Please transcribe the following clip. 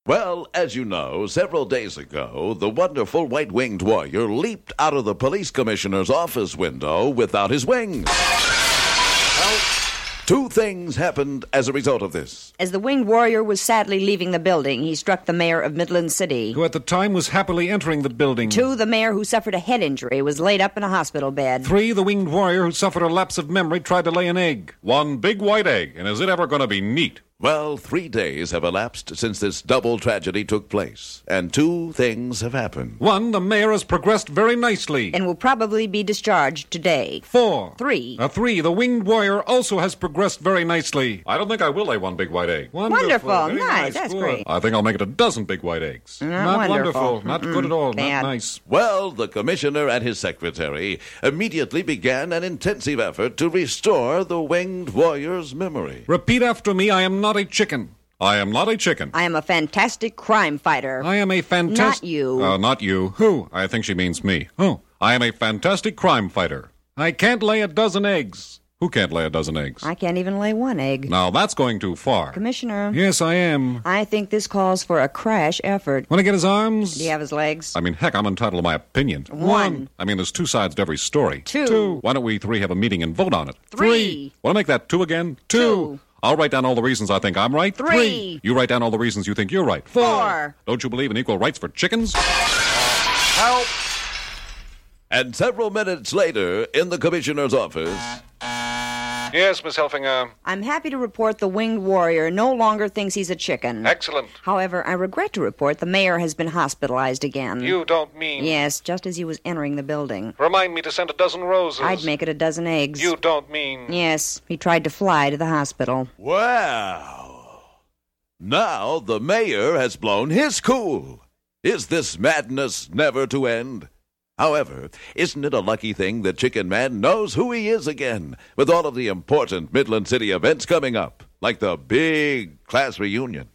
Well, as you know, several days ago, the wonderful white-winged warrior leaped out of the police commissioner's office window without his wings. Well, two things happened as a result of this. As the winged warrior was sadly leaving the building, he struck the mayor of Midland City. Who at the time was happily entering the building. 2, the mayor who suffered a head injury was laid up in a hospital bed. 3, the winged warrior who suffered a lapse of memory tried to lay an egg. One big white egg, and is it ever going to be neat? Well, 3 days have elapsed since this double tragedy took place, and 2 things have happened. 1, the mayor has progressed very nicely. And will probably be discharged today. 4. 3. 3, the winged warrior also has progressed very nicely. I don't think I will lay one big white egg. Wonderful. Very Nice. That's good. great. I think I'll make it a dozen big white eggs. Not wonderful. Not good at all. Bad. Not nice. Well, the commissioner and his secretary immediately began an intensive effort to restore the winged warrior's memory. Repeat after me. I am not a chicken. I am not a chicken. I am a fantastic crime fighter. I am a fantastic... Not you. Not you. Who? I think she means me. Oh, I am a fantastic crime fighter. I can't lay a dozen eggs. Who can't lay a dozen eggs? I can't even lay 1 egg. Now, that's going too far. Commissioner. Yes, I am. I think this calls for a crash effort. Want to get his arms? Do you have his legs? I mean, heck, I'm entitled to my opinion. 1. I mean, there's 2 sides to every story. 2. Why don't we 3 have a meeting and vote on it? 3. Want to make that 2 again? 2. I'll write down all the reasons I think I'm right. 3. You write down all the reasons you think you're right. 4. Don't you believe in equal rights for chickens? Help! And several minutes later, in the commissioner's office... Yes, Miss Helfinger. I'm happy to report the winged warrior no longer thinks he's a chicken. Excellent. However, I regret to report the mayor has been hospitalized again. You don't mean... Yes, just as he was entering the building. Remind me to send a dozen roses. I'd make it a dozen eggs. You don't mean... Yes, he tried to fly to the hospital. Well, now the mayor has blown his cool. Is this madness never to end? However, isn't it a lucky thing that Chicken Man knows who he is again, with all of the important Midland City events coming up, like the big class reunion?